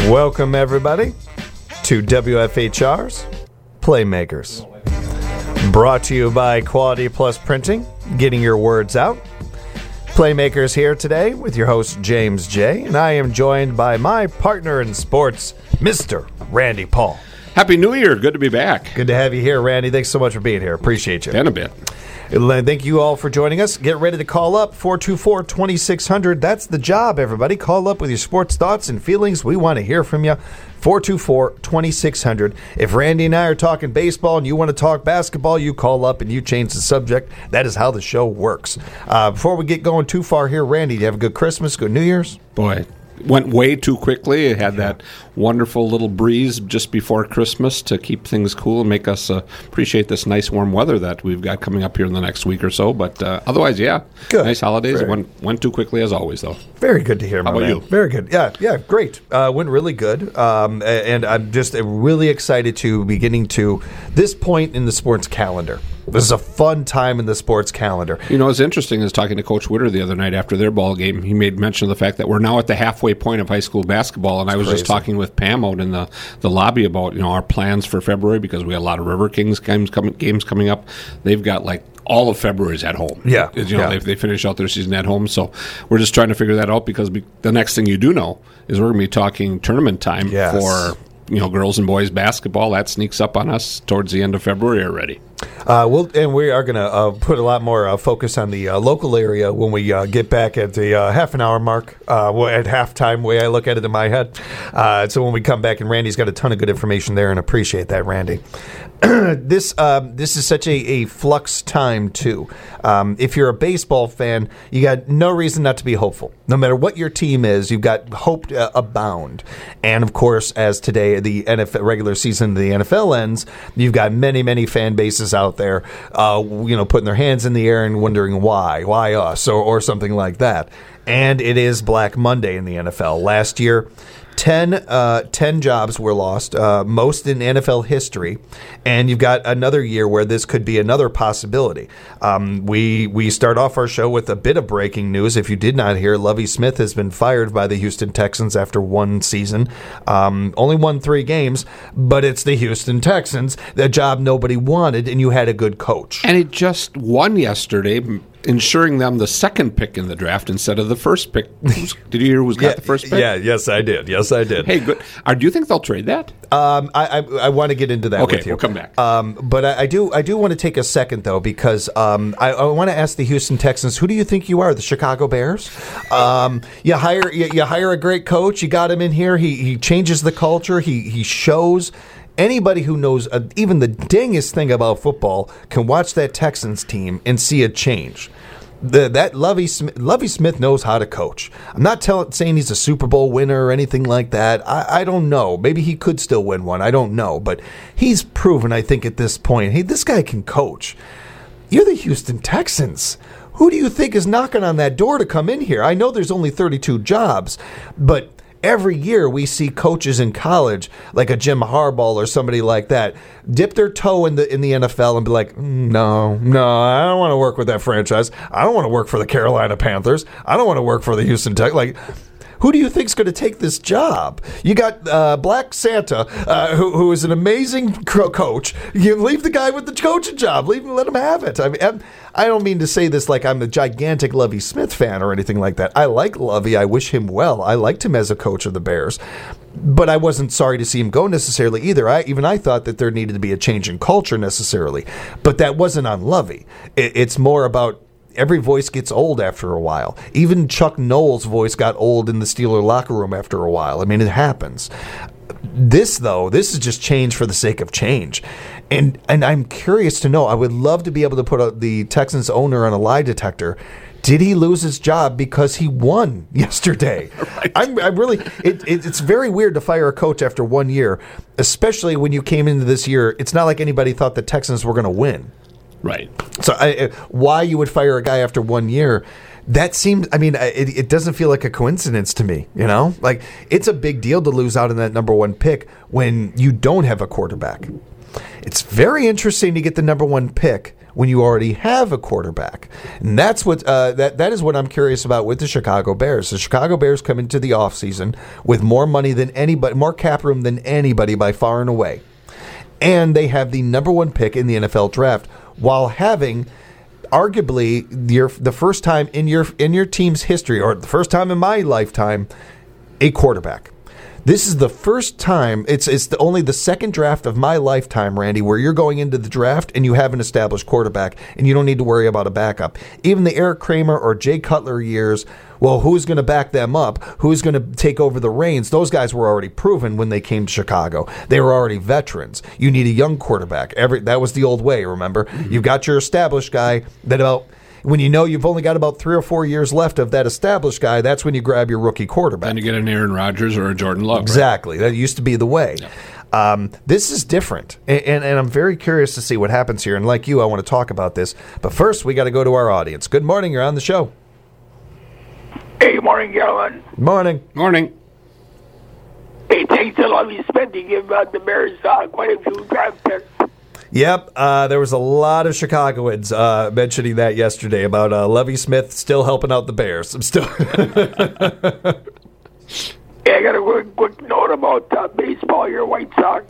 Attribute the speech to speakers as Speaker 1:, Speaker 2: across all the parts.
Speaker 1: Welcome, everybody, to WFHR's Playmakers. Brought to you by Quality Plus Printing, getting your words out. Playmakers here today with your host, James J., and I am joined by my partner in sports, Mr. Randy Paul.
Speaker 2: Happy New Year. Good to be back.
Speaker 1: Good to have you here, Randy. Thanks so much for being here. Appreciate you.
Speaker 2: And a bit.
Speaker 1: Thank you all for joining us. Get ready to call up 424-2600. That's the job, everybody. Call up with your sports thoughts and feelings. We want to hear from you. 424-2600. If Randy and I are talking baseball and you want to talk basketball, you call up and you change the subject. That is how the show works. Before we get going too far here, Randy, do you have a good Christmas, good New Year's?
Speaker 2: Boy, went way too quickly. It had that wonderful little breeze just before Christmas to keep things cool and make us appreciate this nice warm weather that we've got coming up here in the next week or so. But otherwise, yeah,
Speaker 1: good.
Speaker 2: Nice holidays. Went too quickly as always, though.
Speaker 1: Very good to hear, my
Speaker 2: man.
Speaker 1: How about you? Very good. Yeah, great. Went really good. And I'm just really excited to be getting to this point in the sports calendar. This is a fun time in the sports calendar.
Speaker 2: You know, what's interesting is talking to Coach Witter the other night after their ball game. He made mention of the fact that we're now at the halfway point of high school basketball, and I was just talking with Pam out in the lobby about our plans for February because we got a lot of River Kings games coming up. They've got like all of February's at home.
Speaker 1: Yeah,
Speaker 2: They finish out their season at home, so we're just trying to figure that out because the next thing you do know is we're going to be talking tournament time for girls and boys basketball. That sneaks up on us towards the end of February already.
Speaker 1: And we are going to put a lot more focus on the local area when we get back at the half an hour mark, at halftime, way I look at it in my head. So when we come back, and Randy's got a ton of good information there, and appreciate that, Randy. This is such a flux time, too. If you're a baseball fan, you got no reason not to be hopeful. No matter what your team is, you've got hope abound. And, of course, as today the NFL regular season of the NFL ends, you've got many, many fan bases out there, putting their hands in the air and wondering why us, or something like that. And it is Black Monday in the NFL. Last year, 10 jobs were lost, most in NFL history, and you've got another year where this could be another possibility. We start off our show with a bit of breaking news. If you did not hear, Lovie Smith has been fired by the Houston Texans after one season. Only won 3 games, but it's the Houston Texans, the job nobody wanted, and you had a good coach.
Speaker 2: And it just won yesterday, ensuring them the second pick in the draft instead of the first pick. Did you hear who's got the first pick?
Speaker 1: Yes, I did.
Speaker 2: Hey, good. Do you think they'll trade that?
Speaker 1: I want to get into that with you.
Speaker 2: We'll come back.
Speaker 1: But I do want to take a second, though, because I want to ask the Houston Texans, who do you think you are, the Chicago Bears? You hire a great coach. You got him in here. He changes the culture. He shows. Anybody who knows even the dingest thing about football can watch that Texans team and see a change. That Lovie Smith knows how to coach. I'm not saying he's a Super Bowl winner or anything like that. I don't know. Maybe he could still win one. I don't know. But he's proven, I think, at this point, hey, this guy can coach. You're the Houston Texans. Who do you think is knocking on that door to come in here? I know there's only 32 jobs, but every year we see coaches in college, like a Jim Harbaugh or somebody like that, dip their toe in the NFL and be like, no, I don't want to work with that franchise. I don't want to work for the Carolina Panthers. I don't want to work for the Houston Texans. Like, who do you think is going to take this job? You got Black Santa, who is an amazing coach. You leave the guy with the coaching job. Let him have it. I don't mean to say this like I'm a gigantic Lovie Smith fan or anything like that. I like Lovie. I wish him well. I liked him as a coach of the Bears. But I wasn't sorry to see him go necessarily either. I thought that there needed to be a change in culture necessarily. But that wasn't on Lovie. It's more about every voice gets old after a while. Even Chuck Noll's voice got old in the Steeler locker room after a while. I mean, it happens. This is just change for the sake of change. And I'm curious to know, I would love to be able to put the Texans owner on a lie detector. Did he lose his job because he won yesterday? Right. I'm really. It's very weird to fire a coach after 1 year, especially when you came into this year. It's not like anybody thought the Texans were going to win.
Speaker 2: Right.
Speaker 1: So why you would fire a guy after 1 year? That seems, it doesn't feel like a coincidence to me, Like, it's a big deal to lose out on that number 1 pick when you don't have a quarterback. It's very interesting to get the number 1 pick when you already have a quarterback? And that's what that is what I'm curious about with the Chicago Bears. The Chicago Bears come into the offseason with more money than anybody, more cap room than anybody by far and away. And they have the number 1 pick in the NFL draft while having arguably the first time in your team's history, or the first time in my lifetime, a quarterback. This is the first time, it's only the second draft of my lifetime, Randy, where you're going into the draft and you have an established quarterback and you don't need to worry about a backup. Even the Eric Kramer or Jay Cutler years, well, who's going to back them up? Who's going to take over the reins? Those guys were already proven when they came to Chicago. They were already veterans. You need a young quarterback. That was the old way, remember? Mm-hmm. You've got your established guy that when you know you've only got about 3 or 4 years left of that established guy, that's when you grab your rookie quarterback.
Speaker 2: And you get an Aaron Rodgers or a Jordan Love.
Speaker 1: Exactly.
Speaker 2: Right?
Speaker 1: That used to be the way. Yeah. This is different, and I'm very curious to see what happens here. And like you, I want to talk about this. But first, we got to go to our audience. Good morning. You're on the show.
Speaker 3: Hey, morning, gentlemen.
Speaker 1: Morning.
Speaker 2: Morning.
Speaker 3: Hey, thanks to Lovie Smith to give the Bears quite a few draft picks.
Speaker 1: Yep, there was a lot of Chicagoans mentioning that yesterday about Lovie Smith still helping out the Bears. I'm still.
Speaker 3: Yeah, I got a quick note about baseball. Your White Sox.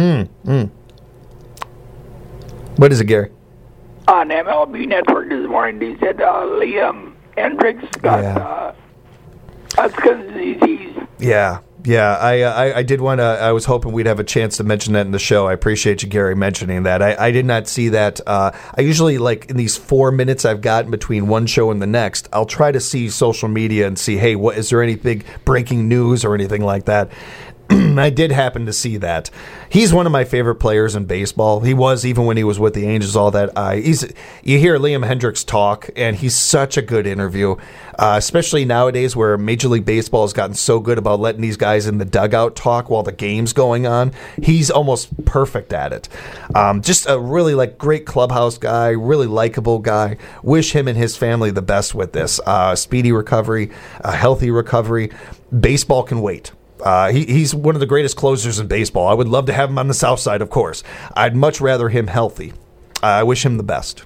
Speaker 1: What is it, Gary?
Speaker 3: On MLB Network this morning, they said Liam Hendricks got Hodgkin's disease.
Speaker 1: Yeah. Yeah, I did want to. I was hoping we'd have a chance to mention that in the show. I appreciate you, Gary, mentioning that. I did not see that. I usually, like, in these 4 minutes I've got between one show and the next, I'll try to see social media and see, hey, what is there any big breaking news or anything like that? I did happen to see that. He's one of my favorite players in baseball. He was even when he was with the Angels, all that. You hear Liam Hendricks talk, and he's such a good interview, especially nowadays where Major League Baseball has gotten so good about letting these guys in the dugout talk while the game's going on. He's almost perfect at it. Just a really great clubhouse guy, really likable guy. Wish him and his family the best with this. Speedy recovery, healthy recovery. Baseball can wait. He's one of the greatest closers in baseball. I would love to have him on the south side, of course. I'd much rather him healthy. I wish him the best.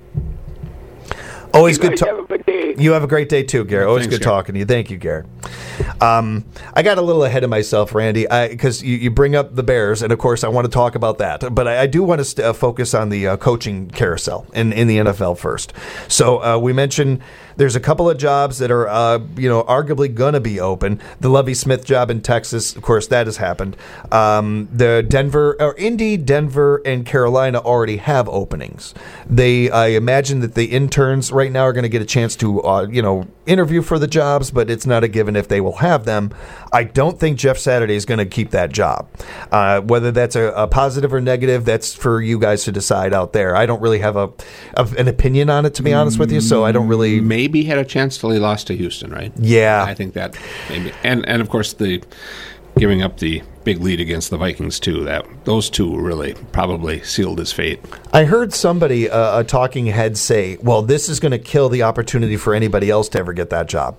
Speaker 1: Always good.
Speaker 3: Have a good day.
Speaker 1: You have a great day too, Gary. Always
Speaker 2: Thanks,
Speaker 1: good talking to you. Thank you, Gary. I got a little ahead of myself, Randy, because you bring up the Bears, and of course I want to talk about that. But I do want to focus on the coaching carousel in the NFL first. So we mentioned there's a couple of jobs that are arguably going to be open. The Lovie Smith job in Texas, of course, that has happened. The Indy, Denver, and Carolina already have openings. I imagine that the interns right now are going to get a chance to interview for the jobs, but it's not a given if they will have them. I don't think Jeff Saturday is going to keep that job. Whether that's a positive or negative, that's for you guys to decide out there. I don't really have an opinion on it, to be honest with you, so I don't really...
Speaker 2: Maybe had a chance till he lost to Houston, right?
Speaker 1: Yeah.
Speaker 2: I think that maybe. And of course, the giving up the big lead against the Vikings, too. Those two really probably sealed his fate.
Speaker 1: I heard somebody, a talking head, say, well, this is going to kill the opportunity for anybody else to ever get that job.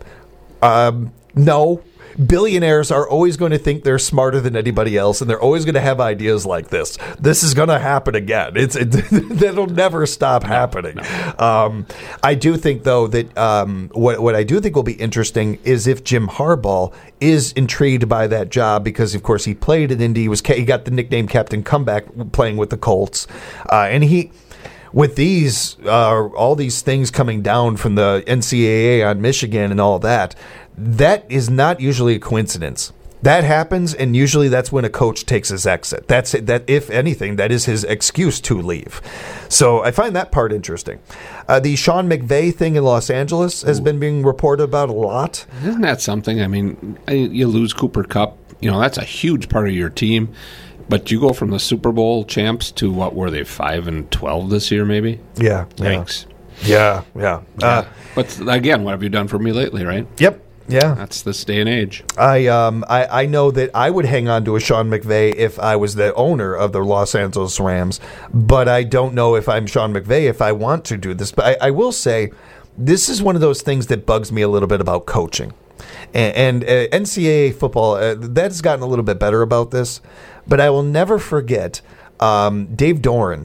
Speaker 1: No. Billionaires are always going to think they're smarter than anybody else, and they're always going to have ideas like this. This is going to happen again. That'll never stop happening. No. I do think, though, that what I do think will be interesting is if Jim Harbaugh is intrigued by that job because, of course, he played at Indy. He got the nickname Captain Comeback playing with the Colts, and he. With all these things coming down from the NCAA on Michigan and all that is not usually a coincidence. That happens, and usually that's when a coach takes his exit. That, if anything, that is his excuse to leave. So I find that part interesting. The Sean McVay thing in Los Angeles has been being reported about a lot.
Speaker 2: Isn't that something? I mean, you lose Cooper Kupp. That's a huge part of your team. But you go from the Super Bowl champs to what were they, 5-12 this year, maybe?
Speaker 1: Yeah.
Speaker 2: Thanks.
Speaker 1: Yeah.
Speaker 2: But again, what have you done for me lately, right?
Speaker 1: Yep. Yeah.
Speaker 2: That's this day and age.
Speaker 1: I know that I would hang on to a Sean McVay if I was the owner of the Los Angeles Rams, but I don't know if I'm Sean McVay if I want to do this. But I will say this is one of those things that bugs me a little bit about coaching. And NCAA football, that's gotten a little bit better about this. But I will never forget Dave Doran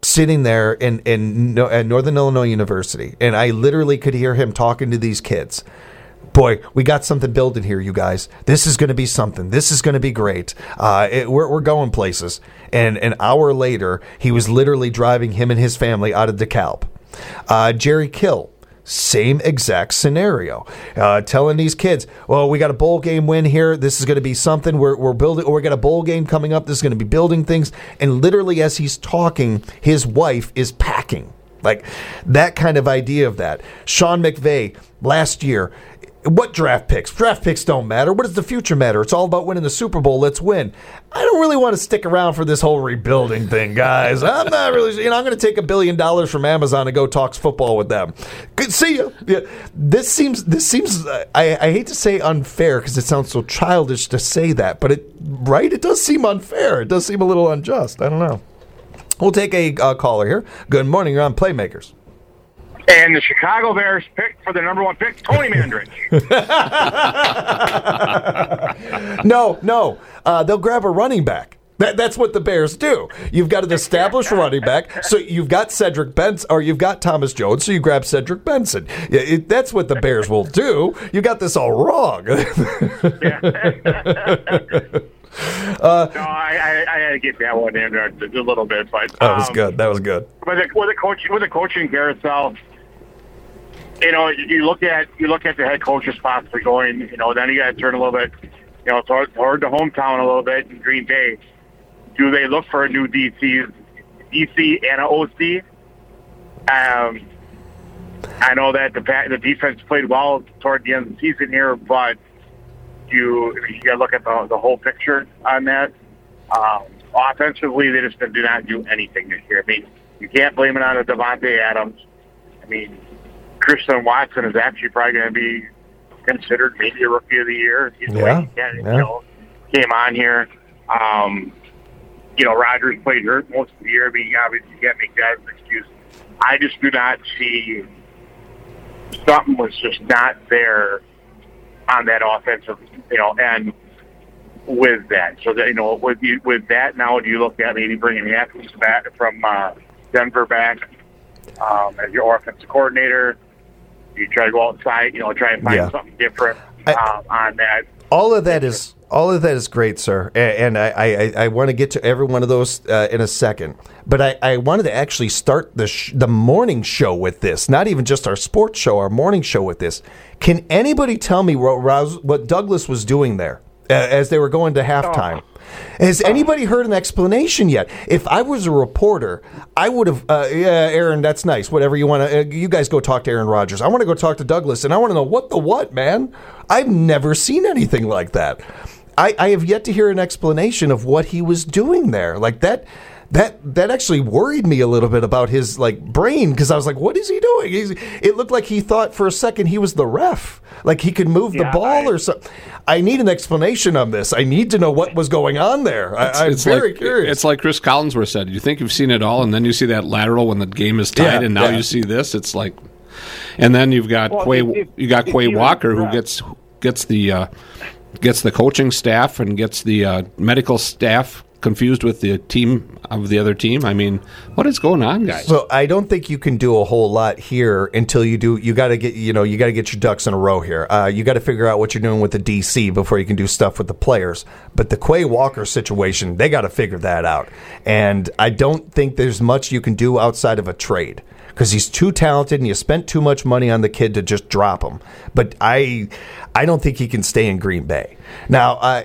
Speaker 1: sitting there at Northern Illinois University, and I literally could hear him talking to these kids. Boy, we got something building here, you guys. This is going to be something. This is going to be great. We're going places. And an hour later, he was literally driving him and his family out of DeKalb. Jerry Kill, same exact scenario. Telling these kids, well, we got a bowl game win here. This is going to be something. We're building, or we got a bowl game coming up. This is going to be building things. And literally, as he's talking, his wife is packing. Like that kind of idea of that. Sean McVay, last year, what draft picks? Draft picks don't matter. What does the future matter? It's all about winning the Super Bowl. Let's win. I don't really want to stick around for this whole rebuilding thing, guys. I'm not really, I'm going to take $1 billion from Amazon and go talk football with them. Good, see you. Yeah, this seems. I hate to say unfair because it sounds so childish to say that, but it does seem unfair. It does seem a little unjust. I don't know. We'll take a caller here. Good morning. You're on Playmakers.
Speaker 4: And the Chicago Bears picked for the number 1 pick, Tony Mandarich.
Speaker 1: No. They'll grab a running back. That's what the Bears do. You've got an established running back, so you've got Cedric Benson, or you've got Thomas Jones, so you grab Cedric Benson. That's what the Bears will do. You got this all wrong.
Speaker 4: No, I had to get that one in there a little bit, but
Speaker 1: that was good.
Speaker 4: With the coaching carousel, you look at the head coaches possibly going. Then you got to turn a little bit, toward the hometown a little bit in Green Bay. Do they look for a new DC and an OC? I know that the defense played well toward the end of the season here, but you got to look at the whole picture on that. Offensively, they just do not do anything this year. I mean, you can't blame it on a Devontae Adams. I mean, Christian Watson is actually probably going to be considered maybe a rookie of the year. Came on here. Rodgers played hurt most of the year, but you obviously can't make that as an excuse. I just do not see something was just not there on that offensive, and with that. So that, with that now, do you look at maybe bringing Atkins back from Denver back as your offensive coordinator? Do you try to go outside, try and find something different on that?
Speaker 1: All of that is great, sir, and I want to get to every one of those in a second. But I wanted to actually start the morning show with this, not even just our sports show, our morning show with this. Can anybody tell me what Douglas was doing there as they were going to halftime? Has anybody heard an explanation yet? If I was a reporter, I would have, Aaron, that's nice. Whatever you want to, you guys go talk to Aaron Rodgers. I want to go talk to Douglas, and I want to know what, man? I've never seen anything like that. I have yet to hear an explanation of what he was doing there. Like that actually worried me a little bit about his brain, because I was like, what is he doing? It looked like he thought for a second he was the ref, like he could move the ball or something. I need an explanation on this. I need to know what was going on there. I'm very curious.
Speaker 2: It's like Chris Collinsworth said. You think you've seen it all, and then you see that lateral when the game is tied, and now you see this. It's like, and then you've got Quay Walker who gets the coaching staff and gets the medical staff confused with the team of the other team. I mean, what is going on, guys?
Speaker 1: So I don't think you can do a whole lot here until you do. You got to get your ducks in a row here. You got to figure out what you're doing with the DC before you can do stuff with the players. But the Quay Walker situation, they got to figure that out. And I don't think there's much you can do outside of a trade, because he's too talented and you spent too much money on the kid to just drop him. But I don't think he can stay in Green Bay. Now,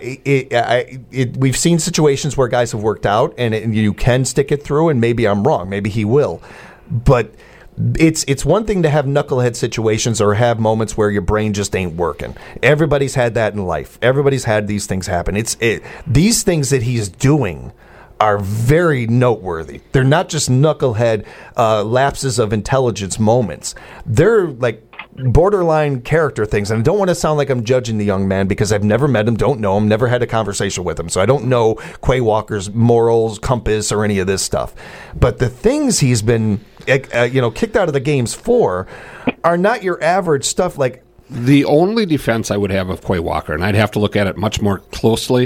Speaker 1: we've seen situations where guys have worked out and you can stick it through, and maybe I'm wrong. Maybe he will. But it's one thing to have knucklehead situations or have moments where your brain just ain't working. Everybody's had that in life. Everybody's had these things happen. These things that he's doing are very noteworthy. They're not just knucklehead lapses of intelligence moments. They're like borderline character things. And I don't want to sound like I'm judging the young man, because I've never met him, don't know him, never had a conversation with him. So I don't know Quay Walker's morals, compass, or any of this stuff. But the things he's been kicked out of the games for are not your average stuff. Like,
Speaker 2: the only defense I would have of Quay Walker, and I'd have to look at it much more closely,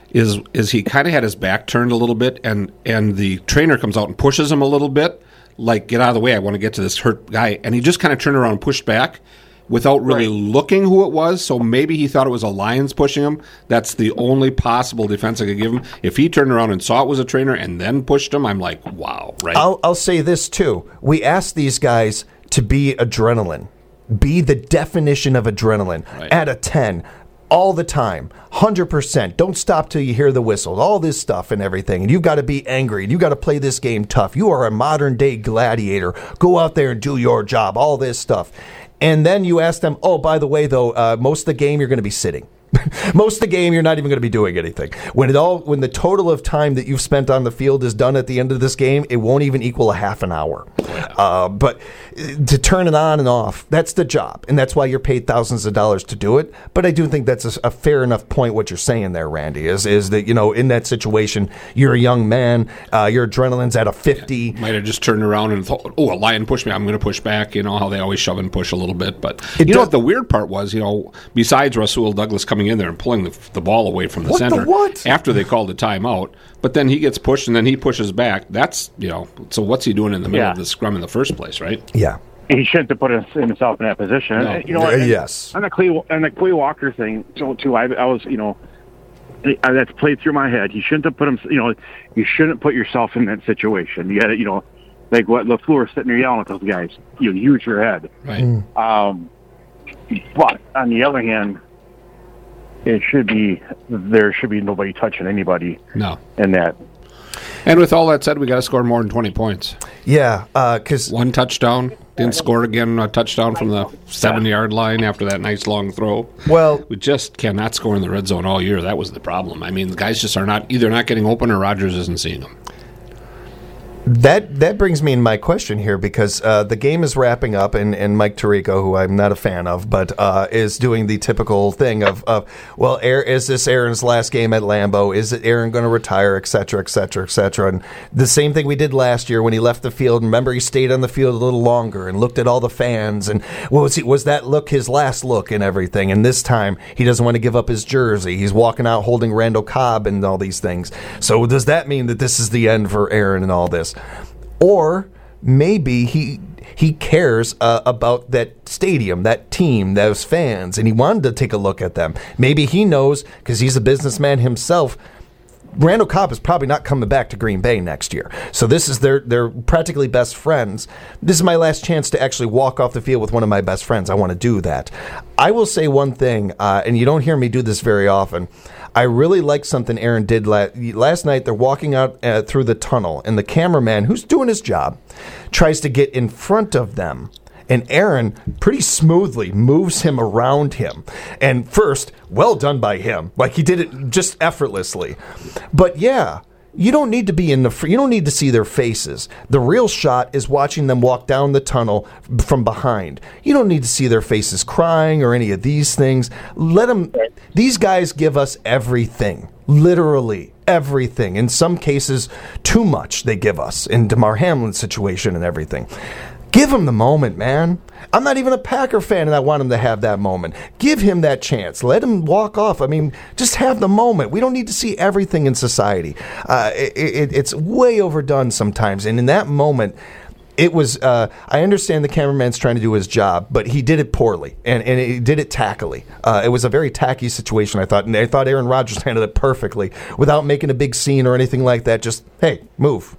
Speaker 2: is he kind of had his back turned a little bit, and the trainer comes out and pushes him a little bit, like, get out of the way, I want to get to this hurt guy. And he just kind of turned around and pushed back without really looking who it was. So maybe he thought it was a Lions pushing him. That's the only possible defense I could give him. If he turned around and saw it was a trainer and then pushed him, I'm like, wow, right?
Speaker 1: I'll say this, too. We asked these guys to be adrenaline. Be the definition of adrenaline at a 10. All the time, 100%. Don't stop till you hear the whistle. All this stuff and everything. And you've got to be angry. And you've got to play this game tough. You are a modern-day gladiator. Go out there and do your job. All this stuff. And then you ask them, oh, by the way, though, most of the game you're going to be sitting. Most of the game, you're not even going to be doing anything. When the total of time that you've spent on the field is done at the end of this game, it won't even equal a half an hour. But to turn it on and off, that's the job, and that's why you're paid thousands of dollars to do it. But I do think that's a fair enough point. What you're saying there, Randy, is that in that situation, you're a young man, your adrenaline's at a 50.
Speaker 2: Yeah, might have just turned around and thought, oh, a Lion pushed me, I'm going to push back. You know how they always shove and push a little bit. But know what the weird part was? Besides Rasul Douglas coming in there and pulling the ball away from the center after they called the timeout, but then he gets pushed and then he pushes back. That's so what's he doing in the middle of the scrum in the first place, right?
Speaker 1: Yeah,
Speaker 5: he shouldn't have put himself in that position.
Speaker 2: No.
Speaker 1: Yes.
Speaker 5: On the Quay Walker thing, too. I was that's played through my head. He shouldn't have put him. You shouldn't put yourself in that situation. You got to like what LaFleur sitting there yelling at those guys. You use your head.
Speaker 2: Right.
Speaker 5: But on the other hand, there should be nobody touching anybody.
Speaker 2: No.
Speaker 5: In that.
Speaker 2: And with all that said, we got to score more than 20 points.
Speaker 1: Yeah, because
Speaker 2: one touchdown, didn't score again. A touchdown from the 7-yard line after that nice long throw.
Speaker 1: Well,
Speaker 2: we just cannot score in the red zone all year. That was the problem. I mean, the guys just are either not getting open or Rodgers isn't seeing them.
Speaker 1: That brings me in my question here, because the game is wrapping up, and Mike Tirico, who I'm not a fan of, but is doing the typical thing of is this Aaron's last game at Lambeau? Is it Aaron going to retire, et cetera, et cetera, et cetera? And the same thing we did last year when he left the field. Remember, he stayed on the field a little longer and looked at all the fans, and was that look his last look and everything? And this time, he doesn't want to give up his jersey. He's walking out holding Randall Cobb and all these things. So does that mean that this is the end for Aaron and all this? Or maybe he cares about that stadium, that team, those fans, and he wanted to take a look at them. Maybe he knows, because he's a businessman himself, Randall Cobb is probably not coming back to Green Bay next year. So this is they're practically best friends. This is my last chance to actually walk off the field with one of my best friends. I want to do that. I will say one thing, and you don't hear me do this very often. I really like something Aaron did last night. They're walking out through the tunnel, and the cameraman, who's doing his job, tries to get in front of them. And Aaron pretty smoothly moves him around him. And first, well done by him. Like, he did it just effortlessly. But yeah, you don't need to be you don't need to see their faces. The real shot is watching them walk down the tunnel from behind. You don't need to see their faces crying or any of these things. These guys give us everything. Literally everything. In some cases, too much they give us. In Damar Hamlin's situation and everything. Give him the moment, man. I'm not even a Packer fan, and I want him to have that moment. Give him that chance. Let him walk off. I mean, just have the moment. We don't need to see everything in society. It's way overdone sometimes. And in that moment, it was, I understand the cameraman's trying to do his job, but he did it poorly, and he did it tackily. It was a very tacky situation, I thought, and I thought Aaron Rodgers handled it perfectly without making a big scene or anything like that. Just, hey, move,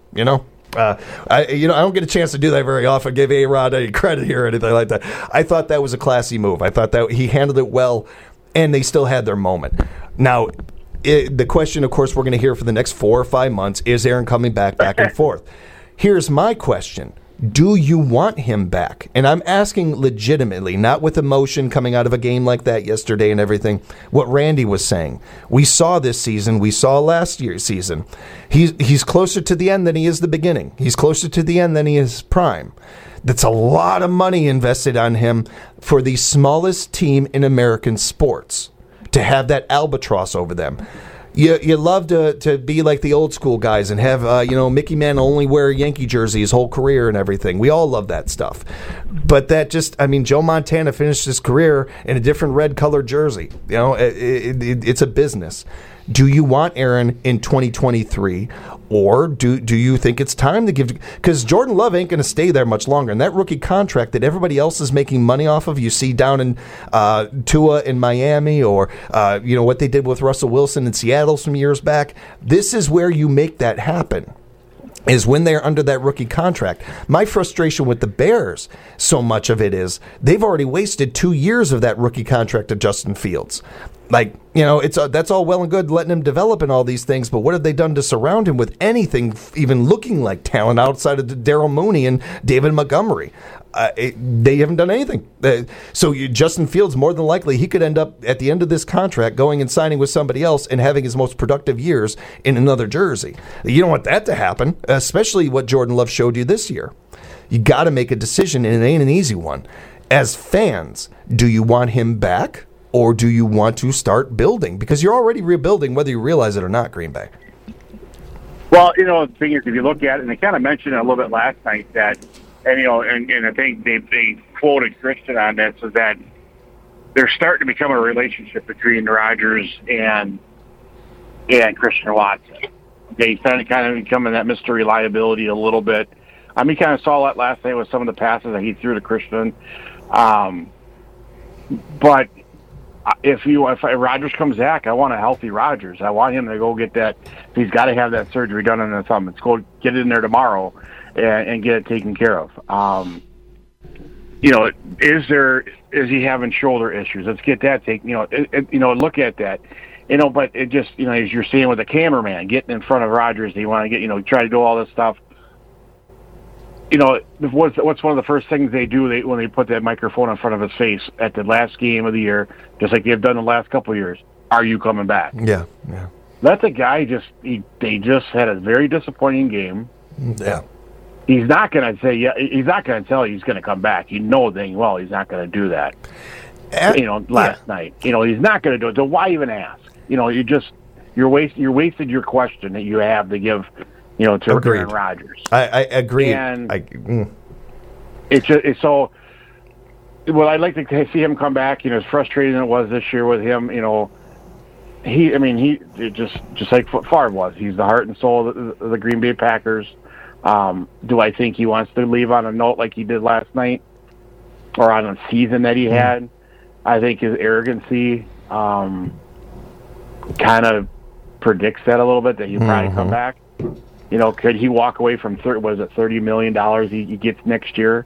Speaker 1: I don't get a chance to do that very often. Give A-Rod any credit here or anything like that. I thought that was a classy move. I thought that he handled it well, and they still had their moment. Now, the question, of course, we're going to hear for the next 4 or 5 months, is Aaron coming back and forth? Here's my question. Do you want him back? And I'm asking legitimately, not with emotion coming out of a game like that yesterday and everything. What Randy was saying. We saw this season. We saw last year's season. He's closer to the end than he is the beginning. He's closer to the end than he is prime. That's a lot of money invested on him for the smallest team in American sports to have that albatross over them. You love to be like the old school guys and have, Mickey Mantle only wear a Yankee jersey his whole career and everything. We all love that stuff. But Joe Montana finished his career in a different red colored jersey. It's a business. Do you want Aaron in 2023? Or do you think it's time to give? Because Jordan Love ain't going to stay there much longer. And that rookie contract that everybody else is making money off of, you see down in Tua in Miami, or what they did with Russell Wilson in Seattle some years back. This is where you make that happen, is when they're under that rookie contract. My frustration with the Bears, so much of it is they've already wasted 2 years of that rookie contract of Justin Fields. Like, that's all well and good letting him develop and all these things, but what have they done to surround him with anything even looking like talent outside of Daryl Mooney and David Montgomery? They haven't done anything. So Justin Fields, more than likely, he could end up at the end of this contract going and signing with somebody else and having his most productive years in another jersey. You don't want that to happen, especially what Jordan Love showed you this year. You got to make a decision, and it ain't an easy one. As fans, do you want him back? Or do you want to start building? Because you're already rebuilding, whether you realize it or not, Green Bay.
Speaker 5: Well, the thing is, if you look at it, and they kind of mentioned it a little bit last night, that, and I think they quoted Christian on this, is that there's starting to become a relationship between Rodgers and Christian Watson. They kind of becoming that Mr. Reliability a little bit. I mean, kind of saw that last night with some of the passes that he threw to Christian. But if Rodgers comes back, I want a healthy Rodgers. I want him to go get that. He's got to have that surgery done on the thumb. Let's go get it in there tomorrow and get it taken care of. Is he having shoulder issues? Let's get that taken. Look at that. But it just, as you're seeing with the cameraman getting in front of Rodgers, you want to get, try to do all this stuff. What's one of the first things they do when they put that microphone in front of his face at the last game of the year, just like they've done the last couple of years? Are you coming back?
Speaker 1: Yeah.
Speaker 5: That's a guy they just had a very disappointing game.
Speaker 1: Yeah.
Speaker 5: He's not going to say, he's not going to tell you he's going to come back. You know dang well he's not going to do that. Last night. He's not going to do it. So why even ask? You're wasted your question that you have to give to Aaron Rodgers.
Speaker 1: I agree.
Speaker 5: And it's so. Well, I'd like to see him come back. As frustrating as it was this year with him, he just like Favre was. He's the heart and soul of the Green Bay Packers. Do I think he wants to leave on a note like he did last night, or on a season that he had? I think his arrogancy kind of predicts that a little bit, that he'll probably come back. Could he walk away from $30 million he gets next year?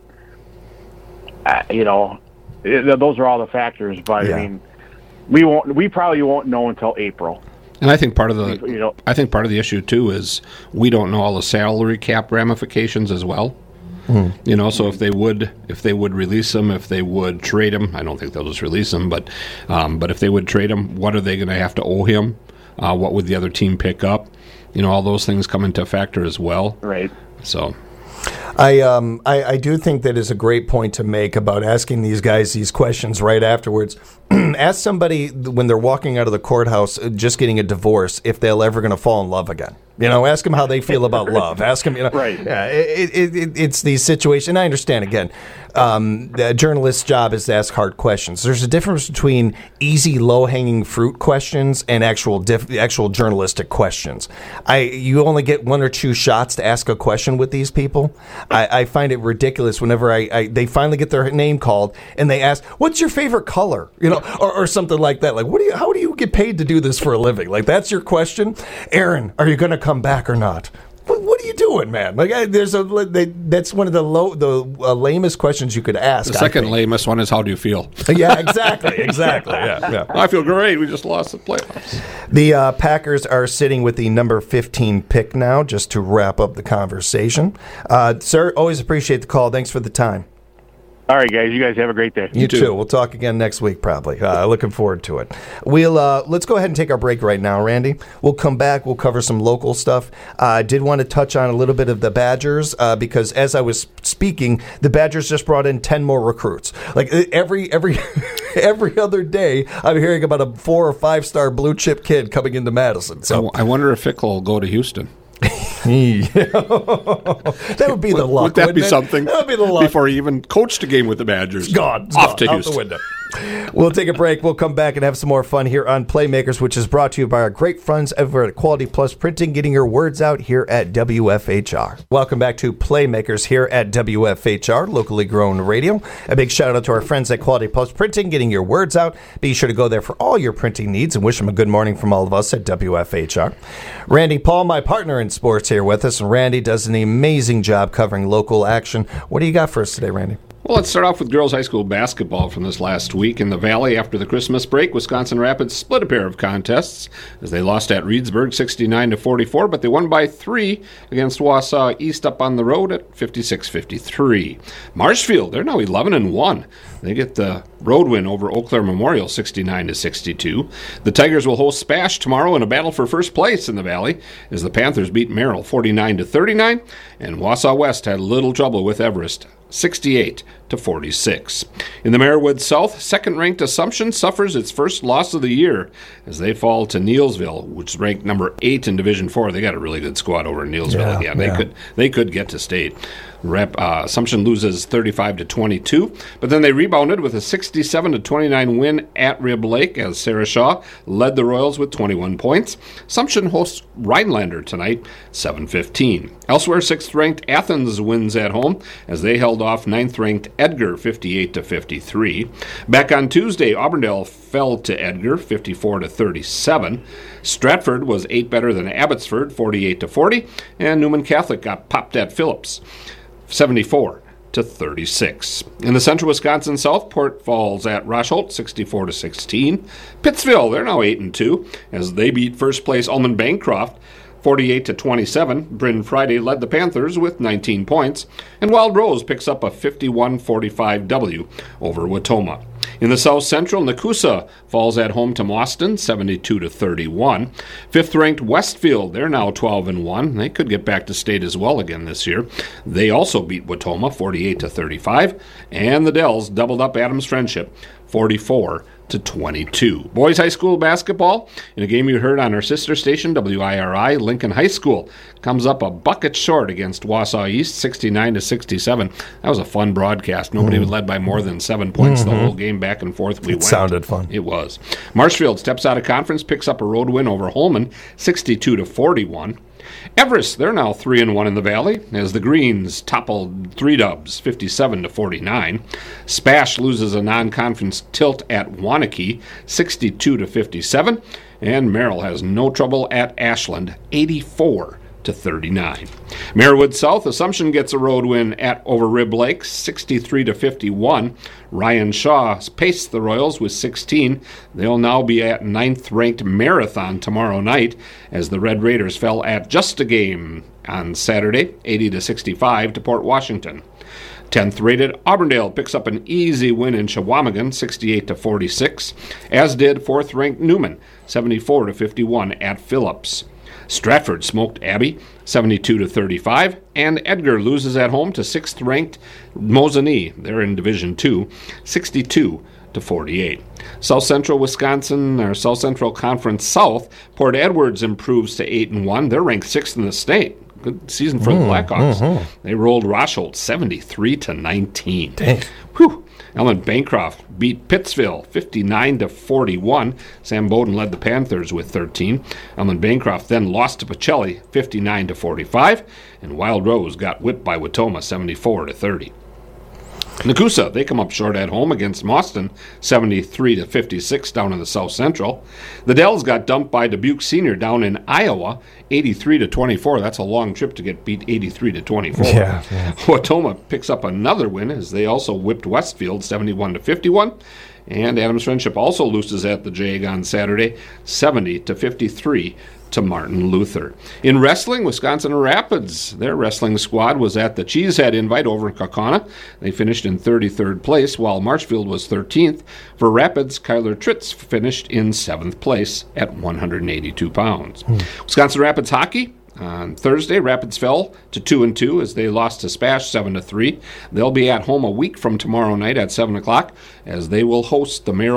Speaker 5: Those are all the factors. But I mean, we probably won't know until April.
Speaker 2: And I think part of the issue too is we don't know all the salary cap ramifications as well. So if they would release him, if they would trade him, I don't think they'll just release him, but if they would trade him, what are they going to have to owe him? What would the other team pick up? All those things come into factor as well.
Speaker 5: Right.
Speaker 2: So
Speaker 1: I do think that is a great point to make about asking these guys these questions right afterwards. Ask somebody when they're walking out of the courthouse just getting a divorce if they're ever going to fall in love again. Ask them how they feel about love. Ask them,
Speaker 5: right.
Speaker 1: Yeah, it's these situations. I understand, again, the journalist's job is to ask hard questions. There's a difference between easy, low-hanging fruit questions and actual journalistic questions. You only get one or two shots to ask a question with these people. I find it ridiculous whenever they finally get their name called and they ask, "What's your favorite color?" Or something like that. Like, how do you get paid to do this for a living? Like, that's your question? Aaron, are you going to come back or not? What are you doing, man? Like, that's one of the lamest questions you could ask.
Speaker 2: The second lamest one is, how do you feel?
Speaker 1: Yeah, exactly. Yeah.
Speaker 2: I feel great. We just lost the playoffs.
Speaker 1: The Packers are sitting with the number 15 pick now, just to wrap up the conversation. Sir, always appreciate the call. Thanks for the time.
Speaker 5: All right, guys. You guys have a great day.
Speaker 1: You too. We'll talk again next week, probably. Looking forward to it. Let's go ahead and take our break right now, Randy. We'll come back. We'll cover some local stuff. I did want to touch on a little bit of the Badgers because as I was speaking, the Badgers just brought in 10 more recruits. Like every other day, I'm hearing about a 4 or 5 star blue chip kid coming into Madison. So
Speaker 2: I wonder if Fickle will go to Houston.
Speaker 1: That would be the luck.
Speaker 2: Would that be something?
Speaker 1: That would be the luck.
Speaker 2: Before he even coached a game with the Badgers.
Speaker 1: Gone.
Speaker 2: Off to
Speaker 1: out
Speaker 2: Houston.
Speaker 1: the window. We'll take a break. We'll come back and have some more fun here on Playmakers, which is brought to you by our great friends over at Quality Plus Printing, getting your words out here at WFHR. Welcome back to Playmakers here at WFHR, locally grown radio. A big shout out to our friends at Quality Plus Printing, getting your words out. Be sure to go there for all your printing needs, and wish them a good morning from all of us at WFHR. Randy Paul, my partner in sports, here with us, and Randy does an amazing job covering local action. What do you got for us today, Randy?
Speaker 2: Well, let's start off with girls high school basketball from this last week. In the Valley, after the Christmas break, Wisconsin Rapids split a pair of contests as they lost at Reedsburg 69-44, but they won by 3 against Wausau East up on the road at 56-53. Marshfield, they're now 11-1. They get the road win over Eau Claire Memorial 69-62. The Tigers will host Spash tomorrow in a battle for first place in the Valley as the Panthers beat Merrill 49-39, and Wausau West had little trouble with Everest 68-46. In the Merriwood South, second-ranked Assumption suffers its first loss of the year as they fall to Neillsville, which is ranked number 8 in Division 4. They got a really good squad over in Neillsville again. They could get to state. Assumption loses 35-22, but then they rebounded with a 67-29 win at Rib Lake as Sarah Shaw led the Royals with 21 points. Assumption hosts Rhinelander tonight, 7:15. Elsewhere, 6th-ranked Athens wins at home as they held off 9th-ranked Edgar 58-53. Back on Tuesday, Auburndale fell to Edgar 54-37. Stratford was 8 better than Abbotsford 48-40, and Newman Catholic got popped at Phillips 74-36. In the Central Wisconsin South, Port Falls at Rosholt 64-16. Pittsville, they're now 8-2 as they beat first place Almond Bancroft 48-27. Bryn Friday led the Panthers with 19 points, and Wild Rose picks up a 51-45 W over Watoma. In the South Central, Nakusa falls at home to Mauston, 72-31. 5th-ranked Westfield, they're now 12-1. They could get back to state as well again this year. They also beat Watoma, 48-35. And the Dells doubled up Adams Friendship, 44-22. Boys high school basketball, in a game you heard on our sister station, WIRI, Lincoln High School comes up a bucket short against Wausau East, 69-67. That was a fun broadcast. Nobody led by more than 7 points the whole game, back and forth.
Speaker 1: It sounded fun.
Speaker 2: It was. Marshfield steps out of conference, picks up a road win over Holman, 62-41. Everest, they're now 3-1 in the Valley as the Greens toppled 3 Dubs, 57-49. Spash loses a non-conference tilt at Waunakee, 62-57. And Merrill has no trouble at Ashland, 84-39. Merriwood South, Assumption gets a road win at over Rib Lake, 63-51. Ryan Shaw paced the Royals with 16. They'll now be at 9th-ranked Marathon tomorrow night as the Red Raiders fell at just a game on Saturday, 80-65 to Port Washington. 10th-rated Auburndale picks up an easy win in Shawamigan, 68-46, as did 4th-ranked Newman, 74-51 at Phillips. Stratford smoked Abbey, 72-35, and Edgar loses at home to 6th-ranked Mosinee. They're in Division 2, 62-48. South Central Wisconsin, or South Central Conference South, Port Edwards improves to 8-1. They're ranked 6th in the state. Good season for the Blackhawks. They rolled Rosholt 73-19.
Speaker 1: Dang.
Speaker 2: Whew. Ellen Bancroft beat Pittsville 59-41. Sam Bowden led the Panthers with 13. Ellen Bancroft then lost to Pacelli 59-45, and Wild Rose got whipped by Watoma 74-30. Nakusa, they come up short at home against Mauston, 73-56 down in the South Central. The Dells got dumped by Dubuque Senior down in Iowa, 83-24. That's a long trip to get beat 83-24.
Speaker 1: Yeah.
Speaker 2: Watoma picks up another win as they also whipped Westfield 71-51. And Adams Friendship also loses at the Jag on Saturday, 70-53 to Martin Luther. In wrestling, Wisconsin Rapids, their wrestling squad was at the Cheesehead Invite over in Kaukauna. They finished in 33rd place, while Marshfield was 13th. For Rapids, Kyler Tritz finished in 7th place at 182 pounds. Wisconsin Rapids hockey, on Thursday, Rapids fell to 2-2 as they lost to Spash 7-3. They'll be at home a week from tomorrow night at 7 o'clock as they will host the Merrill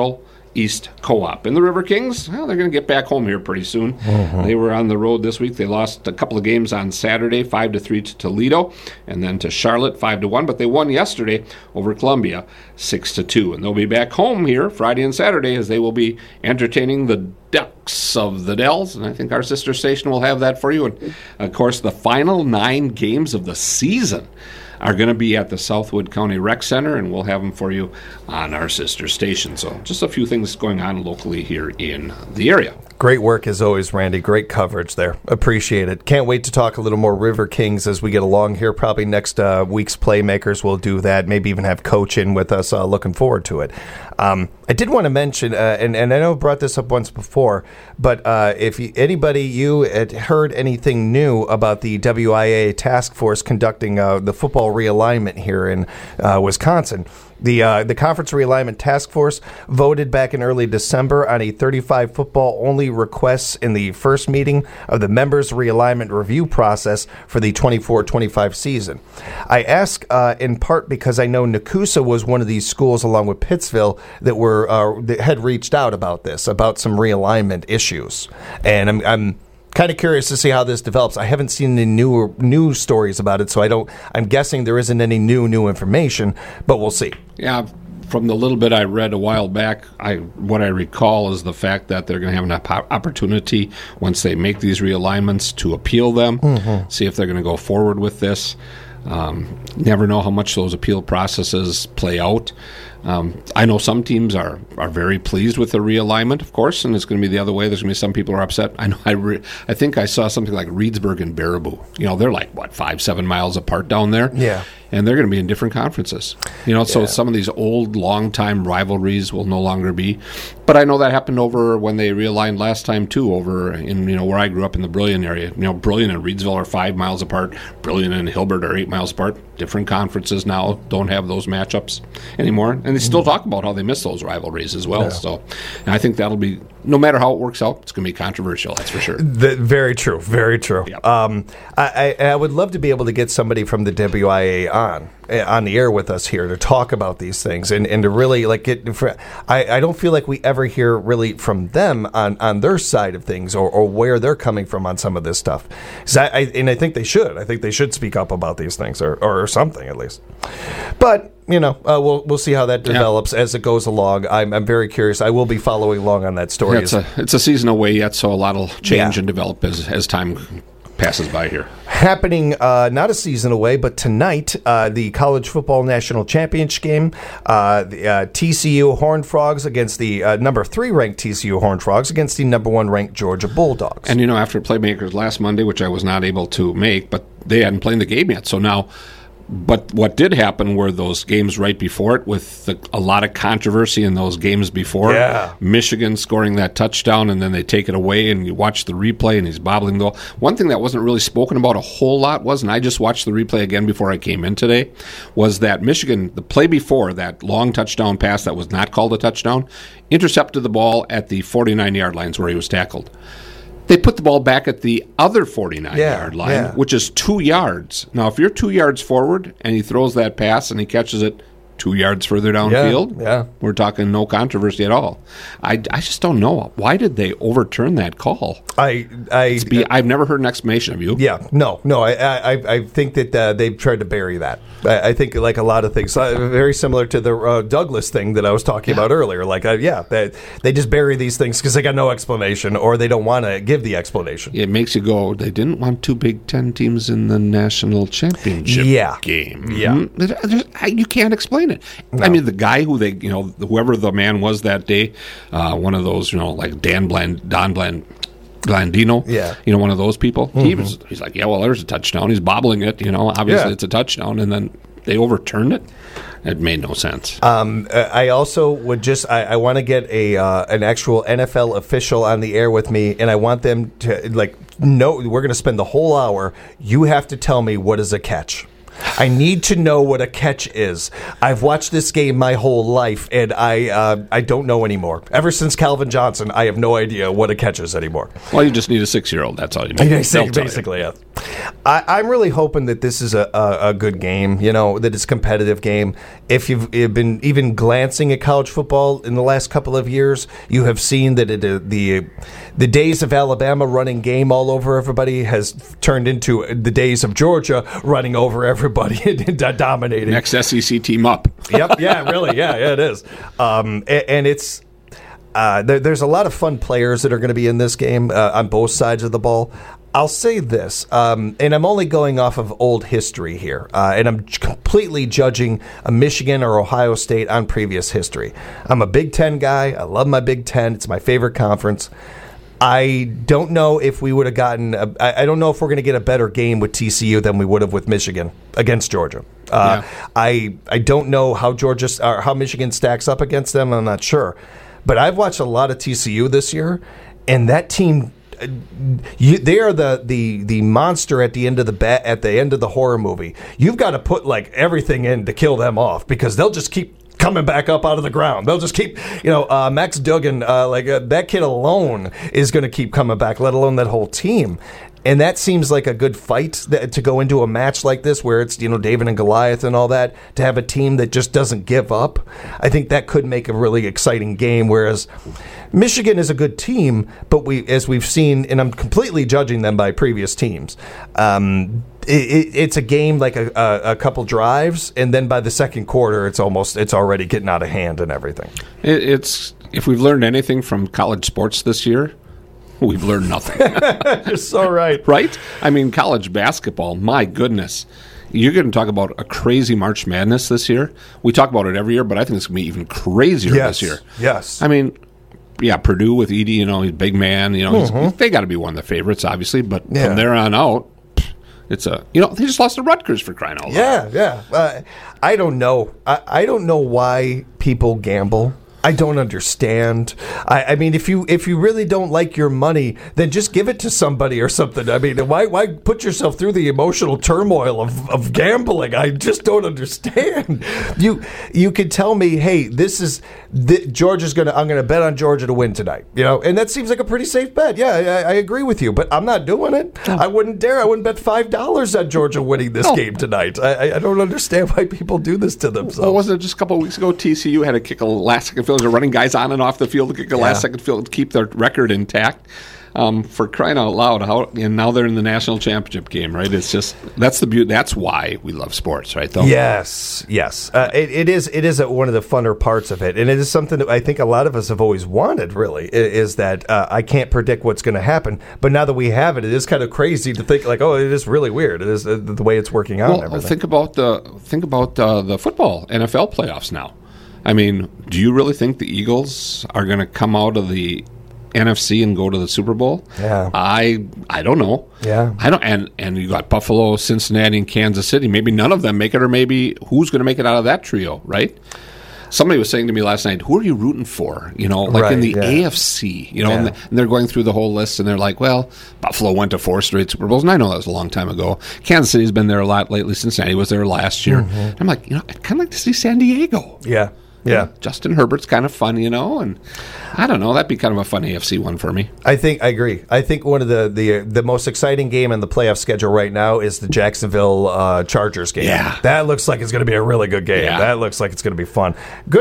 Speaker 2: East Co-op. And the River Kings, well, they're going to get back home here pretty soon. They were on the road this week. They lost a couple of games on Saturday, 5-3 to Toledo, and then to Charlotte, 5-1. But they won yesterday over Columbia, 6-2. And they'll be back home here Friday and Saturday as they will be entertaining the Ducks of the Dells. And I think our sister station will have that for you. And, of course, the final 9 games of the season are going to be at the Southwood County Rec Center, and we'll have them for you on our sister station. So just a few things going on locally here in the area.
Speaker 1: Great work as always, Randy. Great coverage there. Appreciate it. Can't wait to talk a little more River Kings as we get along here. Probably next week's Playmakers we'll do that. Maybe even have Coach in with us. Looking forward to it. I did want to mention, and I know I brought this up once before, but if you had heard anything new about the WIA task force conducting the football realignment here in Wisconsin. The Conference Realignment Task Force voted back in early December on a 35 football-only requests in the first meeting of the members' realignment review process for the 24-25 season. I ask in part because I know Nakusa was one of these schools, along with Pittsville, that had reached out about some realignment issues, and I'm kind of curious to see how this develops. I haven't seen any news stories about it, so I'm guessing there isn't any new information, but we'll see.
Speaker 2: Yeah, from the little bit I read a while back, what I recall is the fact that they're going to have an opportunity once they make these realignments to appeal them, see if they're going to go forward with this. Never know how much those appeal processes play out. I know some teams are very pleased with the realignment, of course, and it's going to be the other way. There's going to be some people who are upset. I know. I think I saw something like Reedsburg and Baraboo. They're like 5-7 miles apart down there.
Speaker 1: Yeah.
Speaker 2: And they're going to be in different conferences. So some of these old, long-time rivalries will no longer be. But I know that happened over when they realigned last time, too, over in, where I grew up in the Brillion area. Brillion and Reedsville are 5 miles apart. Brillion and Hilbert are 8 miles apart. Different conferences now don't have those matchups anymore. And they still talk about how they miss those rivalries as well. Yeah. So and I think that'll be, no matter how it works out, it's going to be controversial, that's for sure.
Speaker 1: Very true, very true.
Speaker 2: Yep.
Speaker 1: I would love to be able to get somebody from the WIA on the air with us here to talk about these things and to really I don't feel like we ever hear really from them on their side of things or where they're coming from on some of this stuff. And I think they should. I think they should speak up about these things or something at least. But we'll see how that develops as it goes along. I'm very curious. I will be following along on that story.
Speaker 2: Yeah, it's a season away yet, so a lot will change and develop as time passes by here.
Speaker 1: Happening not a season away, but tonight, the College Football National Championship game, the TCU Horned Frogs against the number 3 ranked TCU Horned Frogs against the number 1 ranked Georgia Bulldogs.
Speaker 2: And after Playmakers last Monday, which I was not able to make, but they hadn't played the game yet, so now. But what did happen were those games right before it with a lot of controversy in those games before.
Speaker 1: Yeah.
Speaker 2: Michigan scoring that touchdown, and then they take it away, and you watch the replay, and he's bobbling the ball. One thing that wasn't really spoken about a whole lot and I just watched the replay again before I came in today, was that Michigan, the play before, that long touchdown pass that was not called a touchdown, intercepted the ball at the 49-yard lines where he was tackled. They put the ball back at the other 49-yard line, which is 2 yards. Now, if you're 2 yards forward and he throws that pass and he catches it 2 yards further downfield, we're talking no controversy at all. I just don't know. Why did they overturn that call? I've never heard an explanation of you.
Speaker 1: Yeah, no. I think that they've tried to bury that. I think like a lot of things, very similar to the Douglas thing that I was talking about earlier. Like, they just bury these things because they got no explanation or they don't want to give the explanation.
Speaker 2: It makes you go, they didn't want 2 Big Ten teams in the national championship game.
Speaker 1: Yeah.
Speaker 2: You can't explain it. No. I mean, the guy who they, whoever the man was that day, one of those, like Don Blandino, one of those people. He's like, there's a touchdown. He's bobbling it, obviously it's a touchdown, and then they overturned it. It made no sense.
Speaker 1: I also would I want to get an actual NFL official on the air with me, and I want them to no, we're going to spend the whole hour. You have to tell me what is a catch. I need to know what a catch is. I've watched this game my whole life, and I don't know anymore. Ever since Calvin Johnson, I have no idea what a catch is anymore.
Speaker 2: Well, you just need a 6-year-old. That's all you need.
Speaker 1: Basically, yeah. I'm really hoping that this is a good game, that it's a competitive game. If you've been even glancing at college football in the last couple of years, you have seen that the days of Alabama running game all over everybody has turned into the days of Georgia running over everybody and dominating.
Speaker 2: Next SEC team up.
Speaker 1: Yep, yeah, really, yeah, it is. And it's there's a lot of fun players that are going to be in this game on both sides of the ball. I'll say this, and I'm only going off of old history here, and I'm completely judging a Michigan or Ohio State on previous history. I'm a Big Ten guy. I love my Big Ten. It's my favorite conference. I don't know if we would have gotten I don't know if we're going to get a better game with TCU than we would have with Michigan against Georgia. I don't know how Michigan stacks up against them. I'm not sure. But I've watched a lot of TCU this year, and that team, they are the monster at the end of the horror movie. You've got to put everything in to kill them off, because they'll just keep coming back up out of the ground. They'll just keep, Max Duggan, that kid alone is going to keep coming back, let alone that whole team. And that seems like a good fight to go into a match like this, where it's David and Goliath and all that, to have a team that just doesn't give up. I think that could make a really exciting game. Whereas Michigan is a good team, but as we've seen, and I'm completely judging them by previous teams. It's a game like a couple drives, and then by the second quarter, it's already getting out of hand and everything.
Speaker 2: If we've learned anything from college sports this year, we've learned nothing.
Speaker 1: You're so right.
Speaker 2: Right? I mean, college basketball, my goodness. You're going to talk about a crazy March Madness this year. We talk about it every year, but I think it's going to be even crazier this year.
Speaker 1: Yes.
Speaker 2: I mean, yeah, Purdue with Edey, he's a big man. They got to be one of the favorites, obviously. But from there on out, it's they just lost to Rutgers, for crying out loud.
Speaker 1: Yeah. I don't know. I don't know why people gamble. I don't understand. I mean, if you really don't like your money, then just give it to somebody or something. I mean, why put yourself through the emotional turmoil of gambling? I just don't understand. You could tell me, hey, Georgia's I'm going to bet on Georgia to win tonight. And that seems like a pretty safe bet. Yeah, I agree with you, but I'm not doing it. I wouldn't dare. I wouldn't bet $5 on Georgia winning this game tonight. I don't understand why people do this to themselves.
Speaker 2: Well, wasn't it just a couple of weeks ago, TCU had to kick a last-second field? They're running guys on and off the field to kick a last-second field to keep their record intact. For crying out loud, and now they're in the national championship game, right? It's just that's the beauty. That's why we love sports, right? Though.
Speaker 1: Yes. It is one of the funner parts of it, and it is something that I think a lot of us have always wanted. Really, is that I can't predict what's going to happen, but now that we have it, it is kind of crazy to think it is really weird. It is the way it's working out.
Speaker 2: Well,
Speaker 1: and everything.
Speaker 2: think about the football NFL playoffs now. I mean, do you really think the Eagles are going to come out of the NFC and go to the Super Bowl?
Speaker 1: Yeah.
Speaker 2: I don't know.
Speaker 1: Yeah.
Speaker 2: I don't. And you got Buffalo, Cincinnati, and Kansas City. Maybe none of them make it, or maybe who's going to make it out of that trio, right? Somebody was saying to me last night, who are you rooting for? In the AFC, and they're going through the whole list, and they're like, well, Buffalo went to 4 straight Super Bowls, and I know that was a long time ago. Kansas City's been there a lot lately. Cincinnati was there last year. Mm-hmm. I'm like, I'd kind of like to see San Diego.
Speaker 1: Yeah. Yeah,
Speaker 2: Justin Herbert's kind of fun, and I don't know. That'd be kind of a fun AFC one for me.
Speaker 1: I agree. I think one of the most exciting game in the playoff schedule right now is the Jacksonville Chargers game.
Speaker 2: Yeah,
Speaker 1: that looks like it's going to be a really good game. Yeah. That looks like it's going to be fun. Good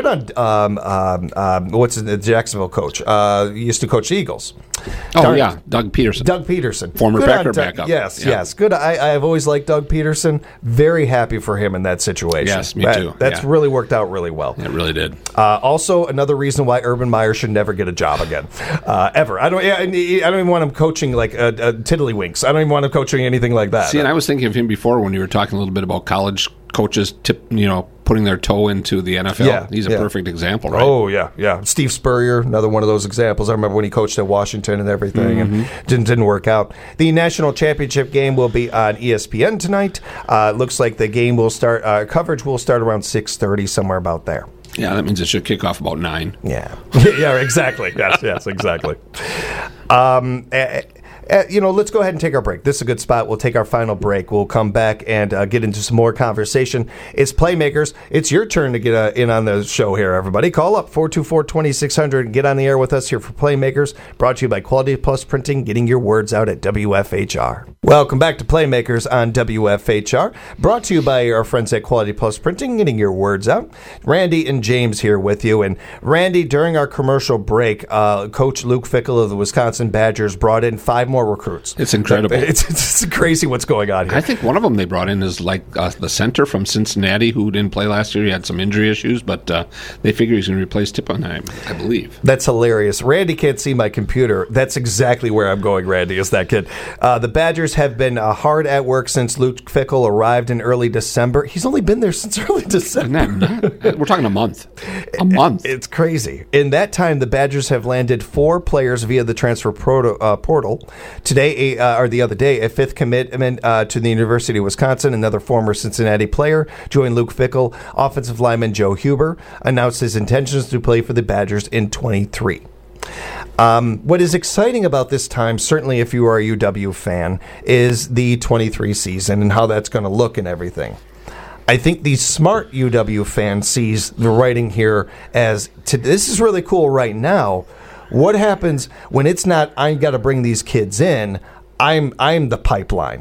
Speaker 1: on what's the Jacksonville coach? Used to coach the Eagles.
Speaker 2: Doug Peterson. Former Packer backup.
Speaker 1: Yes. Good. I've always liked Doug Peterson. Very happy for him in that situation.
Speaker 2: Yes, me too.
Speaker 1: That's really worked out really well.
Speaker 2: It really did.
Speaker 1: Also, another reason why Urban Meyer should never get a job again, ever. I don't even want him coaching like Tiddlywinks. I don't even want him coaching anything like that.
Speaker 2: See, and I was thinking of him before when you were talking a little bit about college coaches putting their toe into the NFL.
Speaker 1: Yeah,
Speaker 2: he's a perfect example, right?
Speaker 1: Oh, yeah. Steve Spurrier, another one of those examples. I remember when he coached at Washington and everything, and didn't work out. The national championship game will be on ESPN tonight. Looks like the game will start, coverage will start around 6:30, somewhere about there.
Speaker 2: Yeah, that means it should kick off about 9.
Speaker 1: Yeah. Yeah, exactly. Yes, exactly. Let's go ahead and take our break. This is a good spot. We'll take our final break. We'll come back and get into some more conversation. It's Playmakers. It's your turn to get in on the show here, everybody. Call up 424-2600 and get on the air with us here for Playmakers. Brought to you by Quality Plus Printing, getting your words out at WFHR. Welcome back to Playmakers on WFHR. Brought to you by our friends at Quality Plus Printing, getting your words out. Randy and James here with you. And Randy, during our commercial break, Coach Luke Fickell of the Wisconsin Badgers brought in 5 more recruits.
Speaker 2: It's incredible.
Speaker 1: It's crazy what's going on here.
Speaker 2: I think one of them they brought in is like the center from Cincinnati who didn't play last year. He had some injury issues, but they figure he's going to replace Tippon, I believe.
Speaker 1: That's hilarious. Randy can't see my computer. That's exactly where I'm going, Randy, is that kid. The Badgers have been hard at work since Luke Fickell arrived in early December. He's only been there since early December.
Speaker 2: We're talking a month. A month.
Speaker 1: It's crazy. In that time, the Badgers have landed 4 players via the transfer portal. Today, or the other day, a 5th commitment to the University of Wisconsin. Another former Cincinnati player joined Luke Fickell. Offensive lineman Joe Huber announced his intentions to play for the Badgers in 23. What is exciting about this time, certainly if you are a UW fan, is the 23 season and how that's going to look and everything. I think the smart UW fan sees the writing here as, this is really cool right now. What happens when it's not, I got to bring these kids in, I'm the pipeline.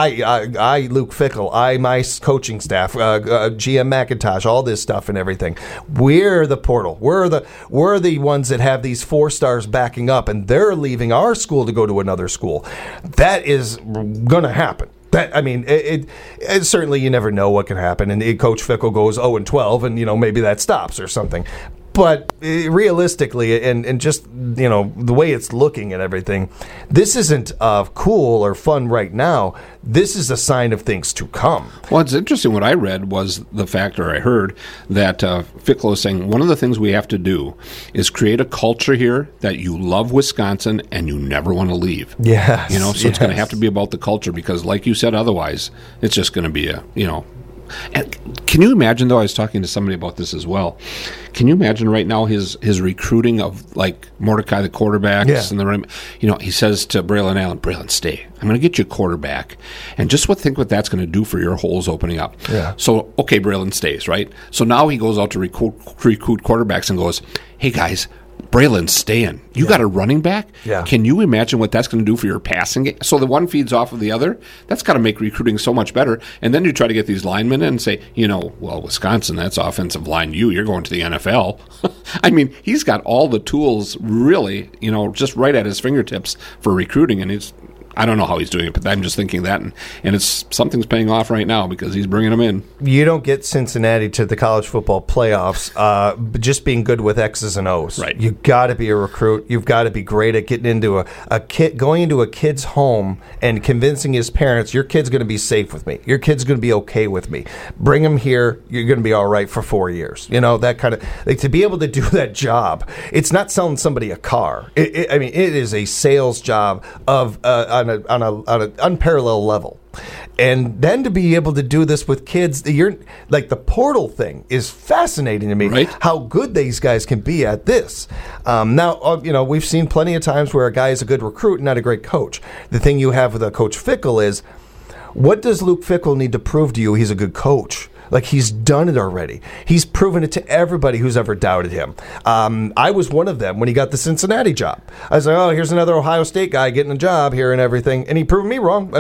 Speaker 1: I Luke Fickell, my coaching staff, GM McIntosh, all this stuff and everything. We're the portal. We're the ones that have these 4 stars backing up, and they're leaving our school to go to another school. That is going to happen. It certainly you never know what can happen, and Coach Fickell goes 0-12, and maybe that stops or something. But realistically, and just, the way it's looking and everything, this isn't cool or fun right now. This is a sign of things to come.
Speaker 2: Well, it's interesting. What I read was the fact, or I heard, that Fickell is saying one of the things we have to do is create a culture here that you love Wisconsin and you never want to leave.
Speaker 1: Yes.
Speaker 2: So it's going to have to be about the culture because, like you said, otherwise it's just going to be And can you imagine, though, I was talking to somebody about this as well. Can you imagine right now his recruiting of, like, Mordecai, the quarterbacks? Yeah. And he says to Braylon Allen, Braylon, stay. I'm going to get you a quarterback. And just think what that's going to do for your holes opening up.
Speaker 1: Yeah.
Speaker 2: So, okay, Braylon stays, right? So now he goes out to recruit quarterbacks and goes, hey, guys, Braylon's staying. You got a running back?
Speaker 1: Yeah.
Speaker 2: Can you imagine what that's going to do for your passing game? So the one feeds off of the other. That's got to make recruiting so much better. And then you try to get these linemen in and say, Wisconsin, that's offensive line. You're going to the NFL. He's got all the tools really, just right at his fingertips for recruiting. And I don't know how he's doing it, but I'm just thinking that, and it's something's paying off right now because he's bringing them in.
Speaker 1: You don't get Cincinnati to the college football playoffs just being good with X's and O's.
Speaker 2: Right.
Speaker 1: You got to be a recruit. You've got to be great at getting into going into a kid's home and convincing his parents, your kid's going to be safe with me. Your kid's going to be okay with me. Bring him here. You're going to be all right for 4 years. That kind of to be able to do that job. It's not selling somebody a car. It is a sales job of on an unparalleled level. And then to be able to do this with kids, the portal thing is fascinating to me.
Speaker 2: Right.
Speaker 1: How good these guys can be at this. Now, we've seen plenty of times where a guy is a good recruit and not a great coach. The thing you have with Coach Fickell is, what does Luke Fickell need to prove to you he's a good coach? Like, he's done it already. He's proven it to everybody who's ever doubted him. I was one of them when he got the Cincinnati job. I was like, here's another Ohio State guy getting a job here and everything. And he proved me wrong.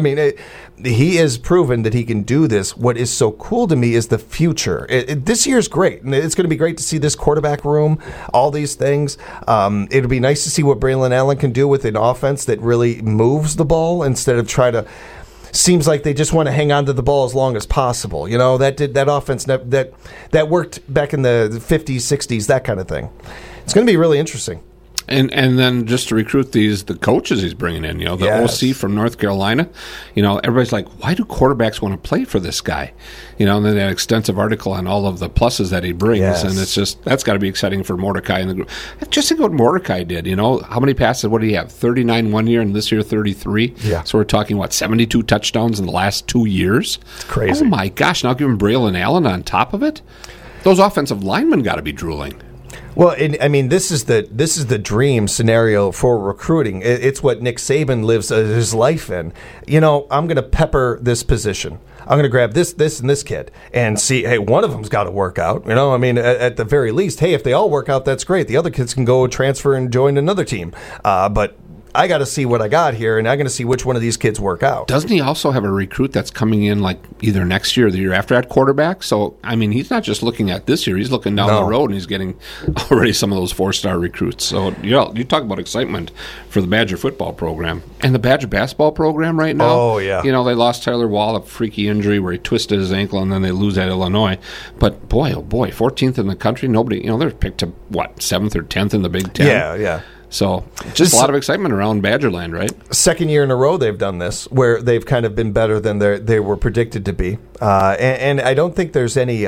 Speaker 1: He has proven that he can do this. What is so cool to me is the future. This year's great. And it's going to be great to see this quarterback room, all these things. It'll be nice to see what Braylon Allen can do with an offense that really moves the ball instead of try to... Seems like they just want to hang on to the ball as long as possible. That offense that worked back in the 50s, 60s, that kind of thing. It's going to be really interesting.
Speaker 2: And then just to recruit the coaches he's bringing in,
Speaker 1: Yes.
Speaker 2: OC from North Carolina, everybody's like, why do quarterbacks want to play for this guy? And then that extensive article on all of the pluses that he brings,
Speaker 1: Yes.
Speaker 2: and it's just, that's got to be exciting for Mordecai and the group. Just think what Mordecai did, how many passes, what did he have, 39 one year and this year 33?
Speaker 1: Yeah.
Speaker 2: So we're talking, 72 touchdowns in the last 2 years?
Speaker 1: It's crazy.
Speaker 2: Oh my gosh, now give him Braylon Allen on top of it? Those offensive linemen got to be drooling.
Speaker 1: Well, I mean, this is the dream scenario for recruiting. It's what Nick Saban lives his life in. You know, I'm going to pepper this position. I'm going to grab this, and this kid and see, hey, one of them's got to work out. You know, I mean, at the very least, hey, if they all work out, that's great. The other kids can go transfer and join another team. But I got to see what I got here, and I'm going to see which one of these kids work out.
Speaker 2: Doesn't he also have a recruit that's coming in like either next year or the year after at quarterback? So, I mean, he's not just looking at this year. He's looking down the road, and he's getting already some of those 4-star recruits. So, yeah, you talk about excitement for the Badger football program. And the Badger basketball program right now.
Speaker 1: Oh, yeah.
Speaker 2: You know, they lost Tyler Wall, a freaky injury where he twisted his ankle, and then they lose at Illinois. But, boy, oh, boy, 14th in the country. Nobody, you know, they're picked to, 7th or 10th in the Big Ten?
Speaker 1: Yeah.
Speaker 2: So just a lot of excitement around Badgerland, right?
Speaker 1: Second year in a row they've done this, where they've kind of been better than they were predicted to be. And I don't think there's any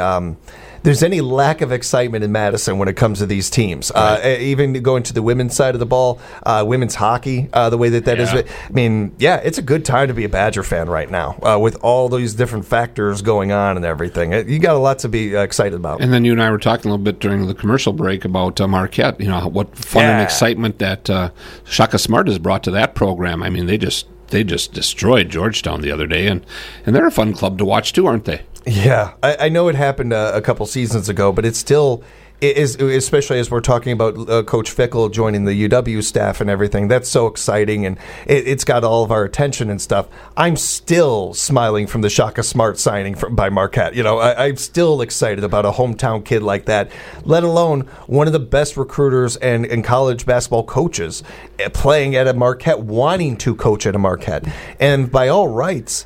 Speaker 1: lack of excitement in Madison when it comes to these teams. Right. Even going to the women's side of the ball, women's hockey, the way that is. I mean, yeah, it's a good time to be a Badger fan right now with all these different factors going on and everything. You got a lot to be excited about.
Speaker 2: And then you and I were talking a little bit during the commercial break about Marquette, you know, what fun and excitement that Shaka Smart has brought to that program. I mean, they just destroyed Georgetown the other day, and they're a fun club to watch too, aren't they?
Speaker 1: Yeah, I know it happened a couple seasons ago, but it is, especially as we're talking about Coach Fickle joining the UW staff and everything. That's so exciting, and it's got all of our attention and stuff. I'm still smiling from the Shaka Smart signing by Marquette. You know, I'm still excited about a hometown kid like that, let alone one of the best recruiters and college basketball coaches playing at a Marquette, wanting to coach at a Marquette. And by all rights,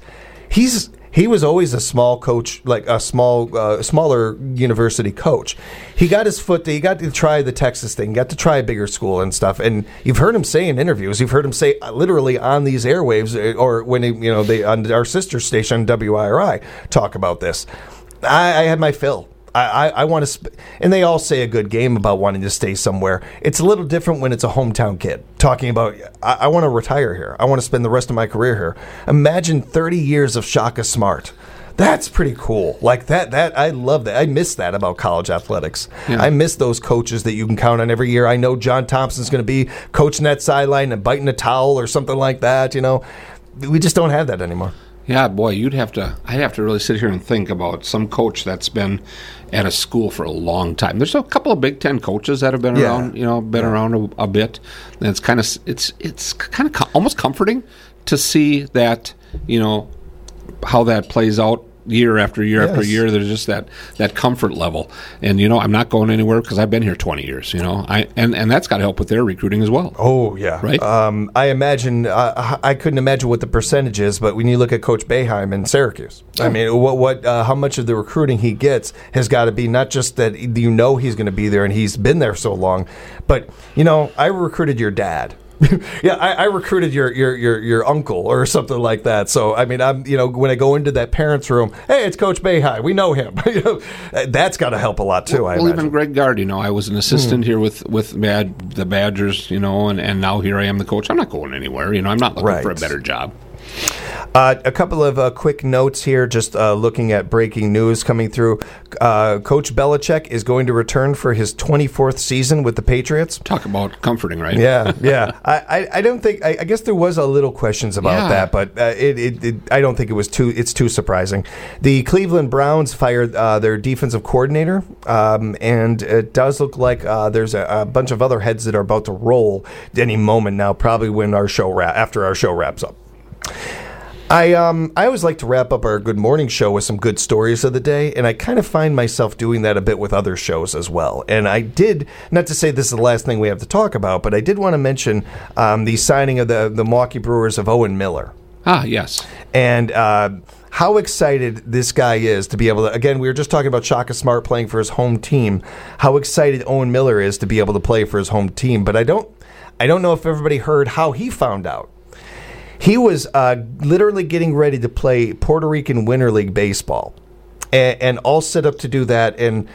Speaker 1: he was always a small coach, like a smaller university coach. He got his foot. He got to try the Texas thing. Got to try a bigger school and stuff. And you've heard him say in interviews. You've heard him say literally on these airwaves, or when they on our sister station WIRI talk about this. I had my fill. I want to, and they all say a good game about wanting to stay somewhere. It's a little different when it's a hometown kid talking about, I want to retire here. I want to spend the rest of my career here. Imagine 30 years of Shaka Smart. That's pretty cool. Like that I love that. I miss that about college athletics. Yeah. I miss those coaches that you can count on every year. I know John Thompson's going to be coaching that sideline and biting a towel or something like that. You know, we just don't have that anymore.
Speaker 2: Yeah, boy, I'd have to really sit here and think about some coach that's been at a school for a long time. There's a couple of Big Ten coaches that have been around, around a bit. And it's kind of almost comforting to see that, you know, how that plays out year after year after year. There's just that comfort level. And, you know, I'm not going anywhere because I've been here 20 years, you know. And that's got to help with their recruiting as well.
Speaker 1: Oh, yeah.
Speaker 2: Right?
Speaker 1: I imagine, I couldn't imagine what the percentage is, but when you look at Coach Boeheim in Syracuse, I mean, how much of the recruiting he gets has got to be not just that you know he's going to be there and he's been there so long, but, you know, I recruited your dad. Yeah, I recruited your uncle or something like that. So I mean, when I go into that parents' room, hey, it's Coach Boeheim. We know him. That's got to help a lot too.
Speaker 2: Well, even Greg Gard. You know, I was an assistant here with the Badgers. You know, and now here I am, the coach. I'm not going anywhere. You know, I'm not looking for a better job.
Speaker 1: A couple of quick notes here, just looking at breaking news coming through. Coach Belichick is going to return for his 24th season with the Patriots.
Speaker 2: Talk about comforting, right?
Speaker 1: Yeah. I don't think. I guess there was a little questions about that, but I don't think it's too surprising. The Cleveland Browns fired their defensive coordinator, and it does look like there's a bunch of other heads that are about to roll any moment now. Probably when after our show wraps up. I always like to wrap up our Good Morning show with some good stories of the day, and I kind of find myself doing that a bit with other shows as well. And I did, not to say this is the last thing we have to talk about, but I did want to mention the signing of the Milwaukee Brewers of Owen Miller.
Speaker 2: Ah, yes.
Speaker 1: And how excited this guy is to be able to, again, we were just talking about Shaka Smart playing for his home team, how excited Owen Miller is to be able to play for his home team. But I don't know if everybody heard how he found out. He was literally getting ready to play Puerto Rican Winter League baseball and all set up to do that, and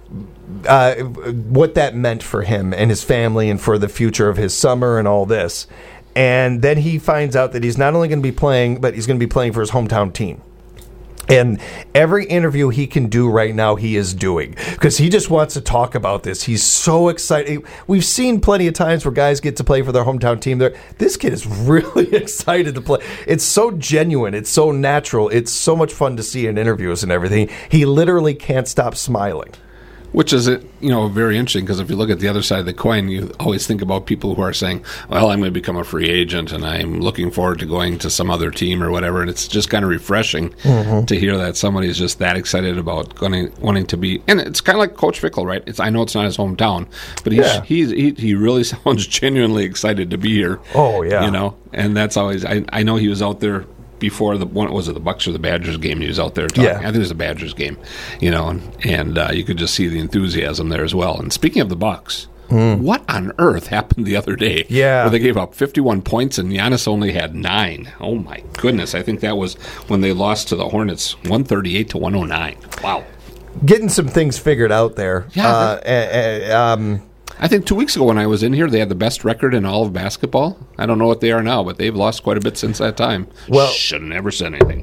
Speaker 1: what that meant for him and his family and for the future of his summer and all this. And then he finds out that he's not only going to be playing, but he's going to be playing for his hometown team. And every interview he can do right now, he is doing, because he just wants to talk about this. He's so excited. We've seen plenty of times where guys get to play for their hometown team. This kid is really excited to play. It's so genuine. It's so natural. It's so much fun to see in interviews and everything. He literally can't stop smiling.
Speaker 2: Which is, very interesting, because if you look at the other side of the coin, you always think about people who are saying, well, I'm going to become a free agent and I'm looking forward to going to some other team or whatever. And it's just kind of refreshing to hear that somebody is just that excited about wanting to be. And it's kind of like Coach Fickle, right? I know it's not his hometown, but he really sounds genuinely excited to be here.
Speaker 1: Oh, yeah.
Speaker 2: And that's always, I know he was out there before the Bucks or the Badgers game. He was out there talking.
Speaker 1: Yeah.
Speaker 2: I think it was the Badgers game, and you could just see the enthusiasm there as well. And speaking of the Bucks, what on earth happened the other day?
Speaker 1: Yeah,
Speaker 2: where they gave up 51 points and Giannis only had 9. Oh my goodness! I think that was when they lost to the Hornets, 138-109. Wow.
Speaker 1: Getting some things figured out there.
Speaker 2: Yeah. I think 2 weeks ago when I was in here, they had the best record in all of basketball. I don't know what they are now, but they've lost quite a bit since that time.
Speaker 1: Well,
Speaker 2: should have never said anything.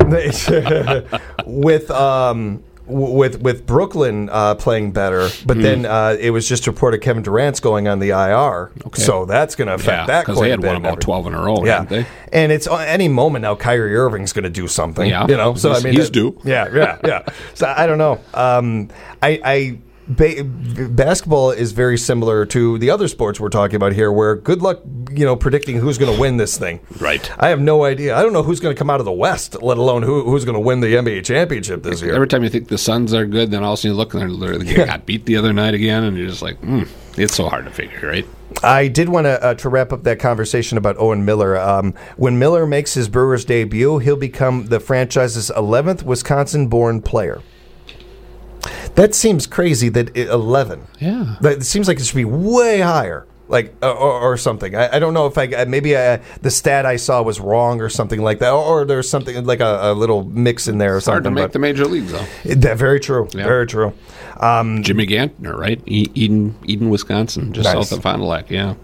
Speaker 1: With Brooklyn playing better, but then it was just reported Kevin Durant's going on the IR, so that's going to affect that
Speaker 2: because they had won about 12 in a row, hadn't they?
Speaker 1: And it's any moment now. Kyrie Irving's going to do something, So
Speaker 2: he's due.
Speaker 1: Yeah. So I don't know. Basketball is very similar to the other sports we're talking about here, where good luck, predicting who's going to win this thing.
Speaker 2: Right.
Speaker 1: I have no idea. I don't know who's going to come out of the West, let alone who's going to win the NBA championship this year.
Speaker 2: Every time you think the Suns are good, then all of a sudden you look and they got beat the other night again, and you're just like, it's so hard to figure, right?
Speaker 1: I did want to wrap up that conversation about Owen Miller. When Miller makes his Brewers debut, he'll become the franchise's 11th Wisconsin-born player. That seems crazy that 11.
Speaker 2: Yeah.
Speaker 1: It seems like it should be way higher, or something. I don't know if the stat I saw was wrong or something like that, or there's something like a little mix in there or something.
Speaker 2: Hard to make the major leagues, though.
Speaker 1: Very true. Yeah. Very true.
Speaker 2: Jimmy Gantner, right? Eden, Wisconsin, just south of Fond du Lac, yeah.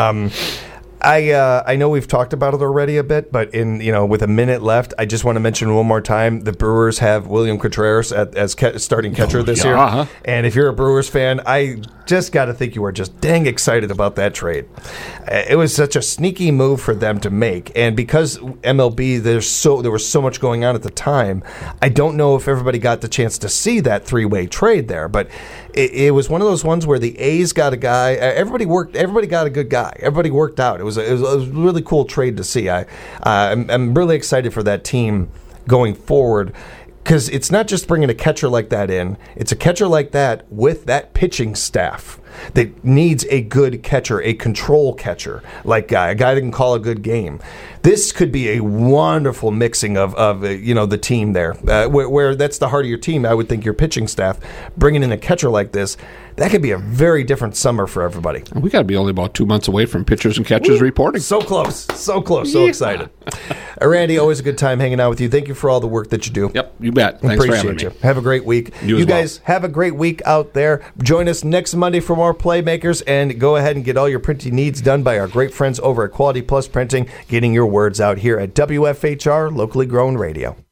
Speaker 1: I know we've talked about it already a bit, but with a minute left, I just want to mention one more time: the Brewers have William Contreras as starting catcher this year.
Speaker 2: Uh-huh.
Speaker 1: And if you're a Brewers fan, I just got to think you are just dang excited about that trade. It was such a sneaky move for them to make, and because MLB there was so much going on at the time, I don't know if everybody got the chance to see that 3-way trade there, but it was one of those ones where the A's got a guy. Everybody got a good guy. Everybody worked out. It was a really cool trade to see. I'm really excited for that team going forward, because it's not just bringing a catcher like that in. It's a catcher like that with that pitching staff that needs a good catcher, a control catcher, a guy that can call a good game. This could be a wonderful mixing of the team there, where that's the heart of your team. I would think your pitching staff, bringing in a catcher like this, that could be a very different summer for everybody.
Speaker 2: We got to be only about 2 months away from pitchers and catchers reporting.
Speaker 1: So close, so excited. Randy, always a good time hanging out with you. Thank you for all the work that you do.
Speaker 2: Yep, you bet. Thanks for having me.
Speaker 1: Have a great week. You guys have a great week out there. Join us next Monday for more Playmakers, and go ahead and get all your printing needs done by our great friends over at Quality Plus Printing, getting your words out here at WFHR Locally Grown Radio.